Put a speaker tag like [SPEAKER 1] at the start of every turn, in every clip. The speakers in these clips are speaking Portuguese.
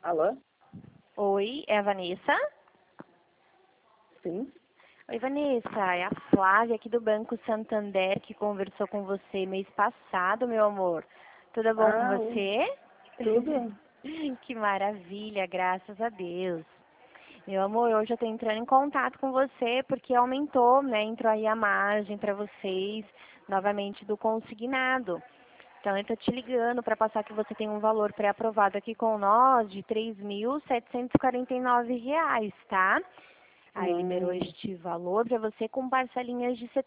[SPEAKER 1] Alô?
[SPEAKER 2] Oi, é a Vanessa?
[SPEAKER 1] Sim.
[SPEAKER 2] Oi, Vanessa, é a Flávia aqui do Banco Santander que conversou com você mês passado, meu amor. Tudo bom com
[SPEAKER 1] Oi.
[SPEAKER 2] você?
[SPEAKER 1] Tudo?
[SPEAKER 2] Que maravilha, graças a Deus. Meu amor, hoje eu estou entrando em contato com você porque aumentou, né? Entrou aí a margem para vocês novamente do consignado. Então, eu estou te ligando para passar que você tem um valor pré-aprovado aqui com nós de R$ 3.749, tá? Aí liberou
[SPEAKER 1] Hum,
[SPEAKER 2] este valor para você com parcelinhas de R$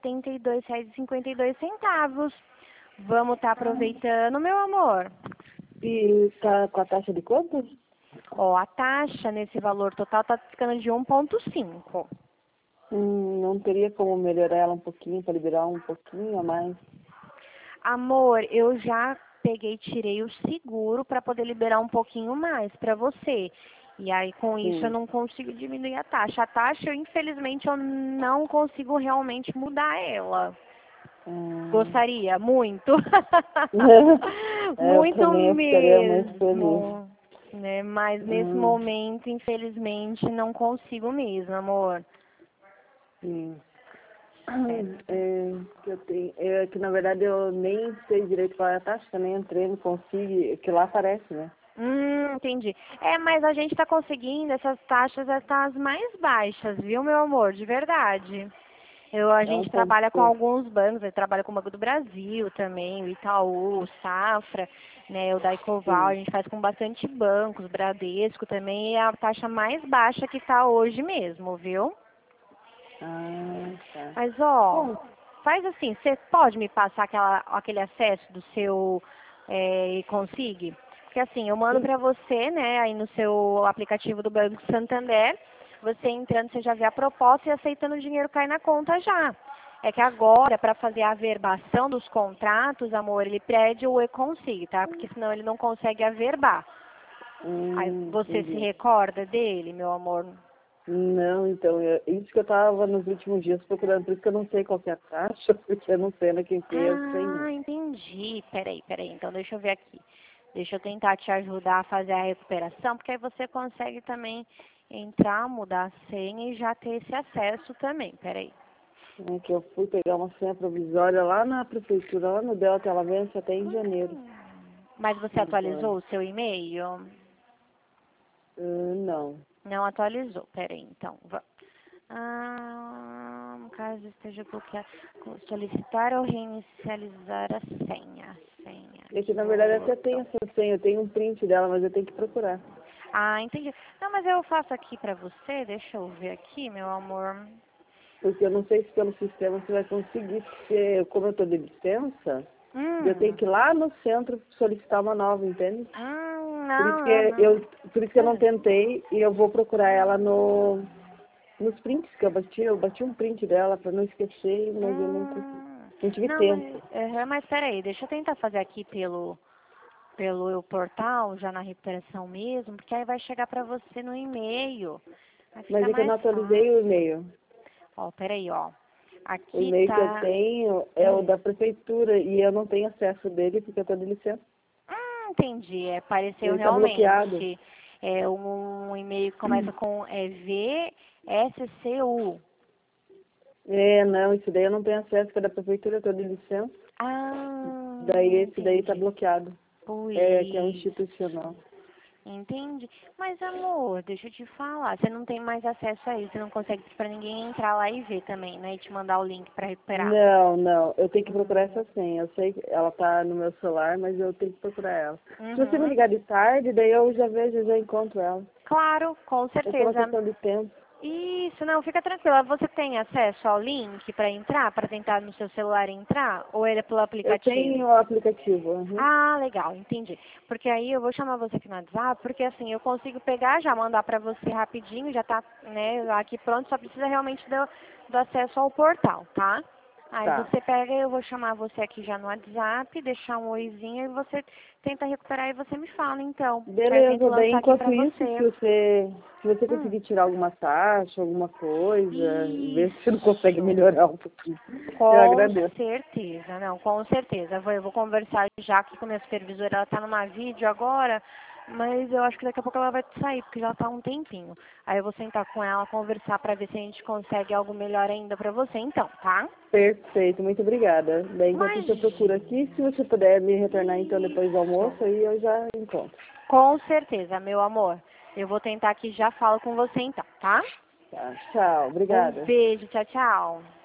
[SPEAKER 2] 72,52. Vamos estar aproveitando, meu amor.
[SPEAKER 1] e tá com a taxa de quanto?
[SPEAKER 2] Ó, a taxa nesse valor total tá ficando de 1,5.
[SPEAKER 1] Não teria como melhorar ela um pouquinho, para liberar um pouquinho a mais?
[SPEAKER 2] Amor, eu já peguei, tirei o seguro para poder liberar um pouquinho mais para você. E aí, com isso, eu
[SPEAKER 1] Sim.
[SPEAKER 2] não consigo diminuir a taxa. A taxa, infelizmente, eu não consigo realmente mudar ela.
[SPEAKER 1] Hum.
[SPEAKER 2] Gostaria, muito.
[SPEAKER 1] Eu
[SPEAKER 2] Muito
[SPEAKER 1] também eu ficaria muito feliz.
[SPEAKER 2] mesmo. Né? Mas nesse
[SPEAKER 1] Hum,
[SPEAKER 2] momento, infelizmente, não consigo mesmo, amor.
[SPEAKER 1] sim.
[SPEAKER 2] Certo.
[SPEAKER 1] Que eu tenho, que na verdade eu nem sei direito qual é a taxa, nem entrei, não consigo, que lá aparece, né?
[SPEAKER 2] Entendi. É, mas a gente está conseguindo essas taxas estar as mais baixas, viu, meu amor? De verdade. A
[SPEAKER 1] É um
[SPEAKER 2] gente
[SPEAKER 1] ponto.
[SPEAKER 2] trabalha com alguns bancos, eu trabalho com o Banco do Brasil também, o Itaú, o Safra, né, o Daicoval, a
[SPEAKER 1] Sim.
[SPEAKER 2] gente faz com bastante bancos, Bradesco também, e é a taxa mais baixa que está hoje mesmo, viu?
[SPEAKER 1] Ah, tá.
[SPEAKER 2] Mas, ó,
[SPEAKER 1] Bom,
[SPEAKER 2] faz assim, você pode me passar aquele acesso do seu e-consig? Porque assim, eu mando
[SPEAKER 1] sim.
[SPEAKER 2] para você, né, aí no seu aplicativo do Banco Santander, você entrando, você já vê a proposta e aceitando o dinheiro cai na conta já. É que agora, para fazer a averbação dos contratos, amor, ele pede o e-consig, tá? Porque senão ele não consegue averbar. Aí você se
[SPEAKER 1] Entendi.
[SPEAKER 2] recorda dele, meu amor?
[SPEAKER 1] Não, então, isso que eu estava nos últimos dias procurando, por isso que eu não sei qual que é a taxa, porque eu não sei na quem tem, eu sei não.
[SPEAKER 2] Ah, entendi. Peraí. Então, deixa eu ver aqui. Deixa eu tentar te ajudar a fazer a recuperação, porque aí você consegue também entrar, mudar a senha e já ter esse acesso também. Peraí.
[SPEAKER 1] É que eu fui pegar uma senha provisória lá na prefeitura, lá no Delta, ela vence até em janeiro.
[SPEAKER 2] Mas você
[SPEAKER 1] Agora.
[SPEAKER 2] atualizou o seu e-mail?
[SPEAKER 1] Não.
[SPEAKER 2] Não atualizou. Peraí, então. Caso esteja bloqueado, solicitar ou reinicializar a senha. Senha.
[SPEAKER 1] É que
[SPEAKER 2] Que
[SPEAKER 1] na verdade eu até
[SPEAKER 2] voltou.
[SPEAKER 1] tenho essa senha, eu tenho um print dela, mas eu tenho que procurar.
[SPEAKER 2] Ah, entendi. Não, mas eu faço aqui pra você. Deixa eu ver aqui, meu amor.
[SPEAKER 1] Porque eu não sei se pelo sistema você vai conseguir, porque como eu estou de licença, eu tenho
[SPEAKER 2] Hum.
[SPEAKER 1] que ir lá no centro solicitar uma nova, entende? Por isso que
[SPEAKER 2] Não.
[SPEAKER 1] por isso que eu não tentei e eu vou procurar ela nos prints que eu bati um print dela para não esquecer, mas eu não consegui, não tive
[SPEAKER 2] Não,
[SPEAKER 1] tempo.
[SPEAKER 2] mas peraí, deixa eu tentar fazer aqui pelo portal, já na recuperação mesmo, porque aí vai chegar pra você no e-mail. Vai
[SPEAKER 1] Mas
[SPEAKER 2] ficar
[SPEAKER 1] é que eu
[SPEAKER 2] mais
[SPEAKER 1] não atualizei
[SPEAKER 2] fácil.
[SPEAKER 1] o e-mail.
[SPEAKER 2] Ó, peraí, ó.
[SPEAKER 1] O
[SPEAKER 2] Aqui
[SPEAKER 1] e-mail que eu
[SPEAKER 2] tá.
[SPEAKER 1] tenho é o
[SPEAKER 2] Hum.
[SPEAKER 1] da prefeitura e eu não tenho acesso dele porque eu estou de licença.
[SPEAKER 2] Entendi. Apareceu
[SPEAKER 1] Ele está bloqueado.
[SPEAKER 2] realmente. É um e-mail que começa com VSCU.
[SPEAKER 1] É, não, isso daí eu não tenho acesso, porque é da prefeitura, eu estou de licença. Daí esse daí está
[SPEAKER 2] Entendi.
[SPEAKER 1] bloqueado. É, que é um
[SPEAKER 2] Pois.
[SPEAKER 1] institucional.
[SPEAKER 2] Entendi. Mas, amor, deixa eu te falar. Você não tem mais acesso a isso. Você não consegue pedir pra ninguém entrar lá e ver também, né? E te mandar o link pra recuperar.
[SPEAKER 1] Não, não, eu tenho que procurar
[SPEAKER 2] Hum.
[SPEAKER 1] essa senha. Eu sei que ela tá no meu celular, mas eu tenho que procurar ela. Se você me
[SPEAKER 2] Uhum.
[SPEAKER 1] ligar de tarde, daí eu já vejo, eu já encontro ela.
[SPEAKER 2] Claro, com
[SPEAKER 1] É só uma
[SPEAKER 2] certeza.
[SPEAKER 1] questão de tempo.
[SPEAKER 2] Isso, não, fica tranquila. Você tem acesso ao link para entrar, para tentar no seu celular entrar? Ou ele é pelo
[SPEAKER 1] Eu
[SPEAKER 2] aplicativo?
[SPEAKER 1] tenho o aplicativo. Uhum.
[SPEAKER 2] Ah, legal, entendi. Porque aí eu vou chamar você aqui no WhatsApp, porque assim, eu consigo pegar, já mandar para você rapidinho, já tá, né, aqui pronto, só precisa realmente do acesso ao portal, tá? Aí
[SPEAKER 1] Tá.
[SPEAKER 2] você pega, eu vou chamar você aqui já no WhatsApp, deixar um oizinho e você tenta recuperar e você me fala, então. Que aí eu tento
[SPEAKER 1] Beleza, daí
[SPEAKER 2] lançar aqui
[SPEAKER 1] enquanto
[SPEAKER 2] pra
[SPEAKER 1] isso,
[SPEAKER 2] você.
[SPEAKER 1] se você
[SPEAKER 2] Hum.
[SPEAKER 1] conseguir tirar alguma taxa, alguma coisa, ver se não consegue
[SPEAKER 2] Isso.
[SPEAKER 1] melhorar um pouquinho, eu
[SPEAKER 2] Com
[SPEAKER 1] agradeço.
[SPEAKER 2] certeza, não, com certeza. Eu vou conversar já aqui com a minha supervisora, ela está numa vídeo agora, Mas eu acho que daqui a pouco ela vai sair, porque já tá há um tempinho. Aí eu vou sentar com ela, conversar pra ver se a gente consegue algo melhor ainda pra você, então, tá?
[SPEAKER 1] Perfeito, muito obrigada. Daí, enquanto isso, eu procuro
[SPEAKER 2] Imagina.
[SPEAKER 1] aqui. Se você puder me retornar, então, depois do almoço,
[SPEAKER 2] Isso.
[SPEAKER 1] aí eu já encontro.
[SPEAKER 2] Com certeza, meu amor. Eu vou tentar aqui e já falo com você então, tá?
[SPEAKER 1] Tá, tchau,
[SPEAKER 2] Um
[SPEAKER 1] obrigada.
[SPEAKER 2] beijo, tchau, tchau.